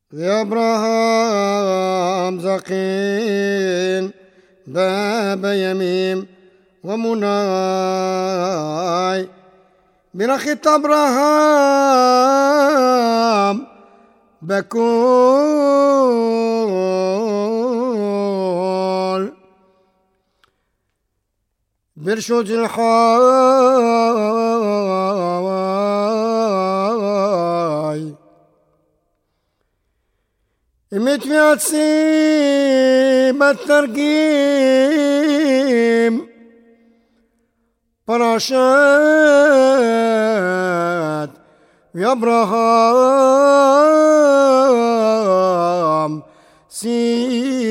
وأبراهام زقين باب يميم ومناي برخت أبراهام بكول برشوج الحواي امت سيب الترقيم براشات يا ابراهام سي